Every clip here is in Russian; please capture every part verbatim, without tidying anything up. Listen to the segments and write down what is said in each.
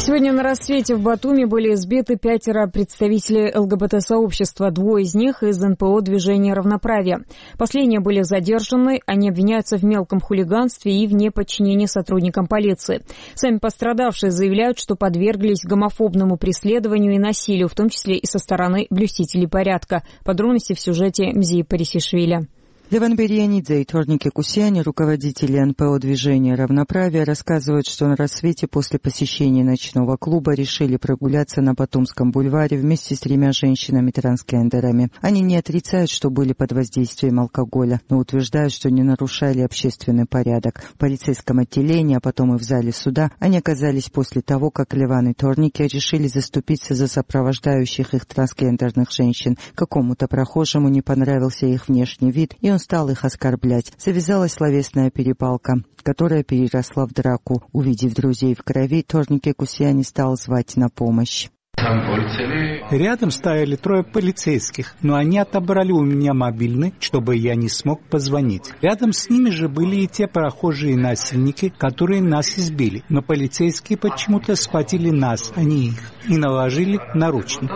Сегодня на рассвете в Батуми были избиты пятеро представителей ЛГБТ-сообщества, двое из них из эн пэ о «Движение равноправия». Последние были задержаны, они обвиняются в мелком хулиганстве и в неподчинении сотрудникам полиции. Сами пострадавшие заявляют, что подверглись гомофобному преследованию и насилию, в том числе и со стороны блюстителей порядка. Подробности в сюжете Мзии Парисишвили. Леван Берианидзе и Торнике Кусяни, руководители эн пэ о «Движения равноправия», рассказывают, что на рассвете после посещения ночного клуба решили прогуляться на Батумском бульваре вместе с тремя женщинами-трансгендерами. Они не отрицают, что были под воздействием алкоголя, но утверждают, что не нарушали общественный порядок. В полицейском отделении, а потом и в зале суда, они оказались после того, как Леван и Торнике решили заступиться за сопровождающих их трансгендерных женщин. Какому-то прохожему не понравился их внешний вид, и он стал их оскорблять. Завязалась словесная перепалка, которая переросла в драку. Увидев друзей в крови, Торнике Кусяни стал звать на помощь. Рядом стояли трое полицейских, но они отобрали у меня мобильный, чтобы я не смог позвонить. Рядом с ними же были и те прохожие насильники, которые нас избили. Но полицейские почему-то схватили нас, а не их, и наложили наручники.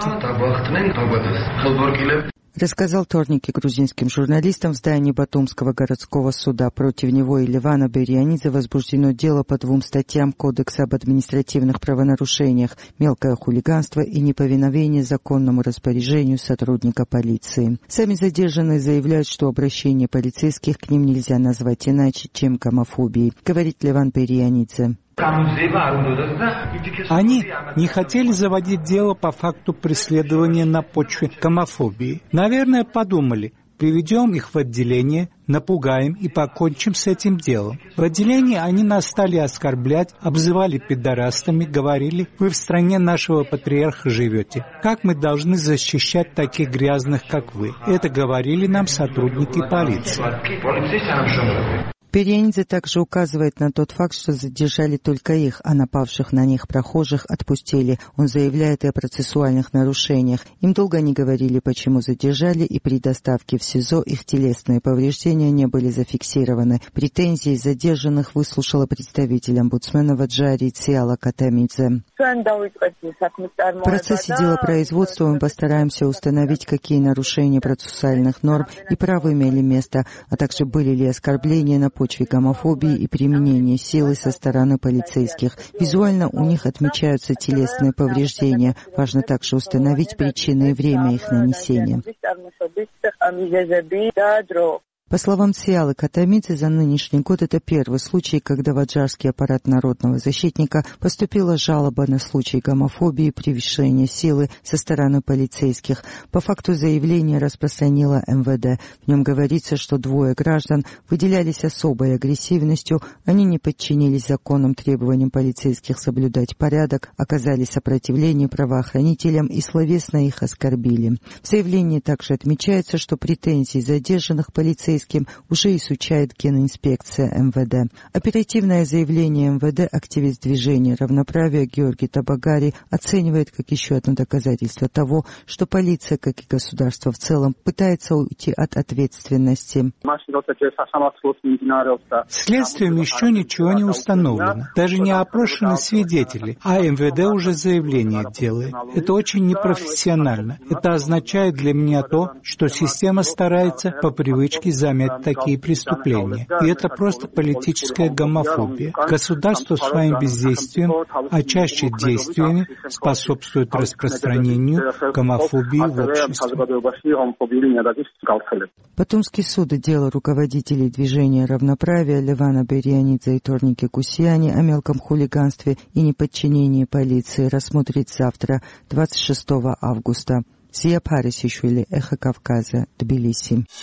Рассказал Торнике грузинским журналистам в здании Батумского городского суда. Против него и Левана Берианидзе возбуждено дело по двум статьям Кодекса об административных правонарушениях: мелкое хулиганство и неповиновение законному распоряжению сотрудника полиции. Сами задержанные заявляют, что обращение полицейских к ним нельзя назвать иначе, чем гомофобией, говорит Леван Берианидзе. Они не хотели заводить дело по факту преследования на почве гомофобии. Наверное, подумали, приведем их в отделение, напугаем и покончим с этим делом. В отделении они нас стали оскорблять, обзывали пидорастами, говорили: вы в стране нашего патриарха живете. Как мы должны защищать таких грязных, как вы? Это говорили нам сотрудники полиции. Берианидзе также указывает на тот факт, что задержали только их, а напавших на них прохожих отпустили. Он заявляет и о процессуальных нарушениях. Им долго не говорили, почему задержали, и при доставке в СИЗО их телесные повреждения не были зафиксированы. Претензии задержанных выслушала представитель омбудсмена Ваджари Циала Катамидзе. В процессе делопроизводства мы постараемся установить, какие нарушения процессуальных норм и прав имели место, а также были ли оскорбления на почве гомофобии и применения силы со стороны полицейских. Визуально у них отмечаются телесные повреждения. Важно также установить причины и время их нанесения. По словам Циалы Катамидзе, за нынешний год это первый случай, когда в аджарский аппарат народного защитника поступила жалоба на случай гомофобии и превышения силы со стороны полицейских. По факту заявления распространила эм вэ дэ. В нем говорится, что двое граждан выделялись особой агрессивностью, они не подчинились законным требованиям полицейских соблюдать порядок, оказали сопротивление правоохранителям и словесно их оскорбили. В заявлении также отмечается, что претензии задержанных полицейских уже изучает генинспекция эм вэ дэ. Оперативное заявление эм вэ дэ активист движения равноправия Георгий Табагари оценивает как еще одно доказательство того, что полиция, как и государство в целом, пытается уйти от ответственности. Следствием еще ничего не установлено. Даже не опрошены свидетели, а эм вэ дэ уже заявление делает. Это очень непрофессионально. Это означает для меня то, что система старается по привычке замять такие преступления. И это просто политическая гомофобия. Государство своим бездействием, а чаще действиями, способствует распространению гомофобии в обществе. Батумский суд и дело руководителей движения равноправия Левана Берианидзе и Торнике Кусяни о мелком хулиганстве и неподчинении полиции рассмотрит завтра, двадцать шестого августа. Мзия Парисишвили, Эхо Кавказа, Тбилиси.